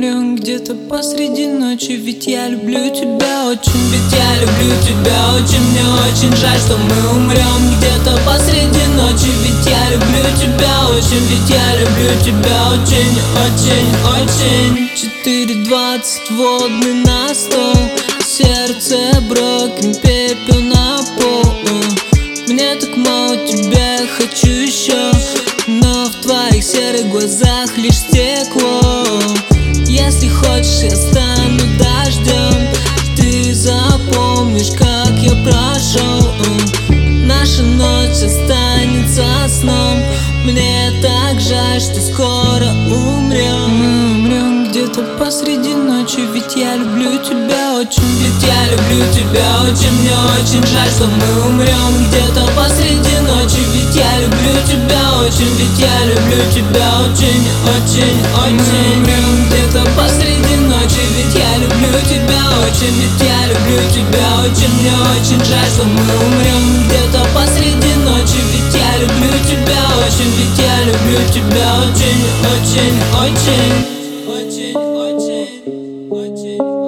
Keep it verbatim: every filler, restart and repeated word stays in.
умрем где-то посреди ночи. Ведь я люблю тебя очень, ведь я люблю тебя очень. Мне очень жаль, что мы умрем где-то посреди ночи. Ведь я люблю тебя очень, ведь я люблю тебя очень, очень, очень. Четыре двадцать водный на стол, сердце broken, пепел на пол. Мне так мало тебя, я хочу еще, но в твоих серых глазах лишь стекло. Если хочешь, я стану дождем, ты запомнишь, как я прошел. Наша ночь останется сном. Мне так жаль, что скоро умрем. Мы умрем где-то посреди ночи. Ведь я люблю тебя очень, ведь я люблю тебя очень. Мне очень жаль, что мы умрем где-то посреди ночи. Ведь я люблю тебя очень, ведь я люблю тебя очень, очень, очень. Мы умрем где-то посреди ночи. Ведь я люблю тебя очень, ведь я люблю тебя очень. Мне очень жаль, что мы умрем где-то посреди ночи. Ведь я люблю тебя очень, ведь я люблю тебя очень, очень, очень, очень, очень, очень.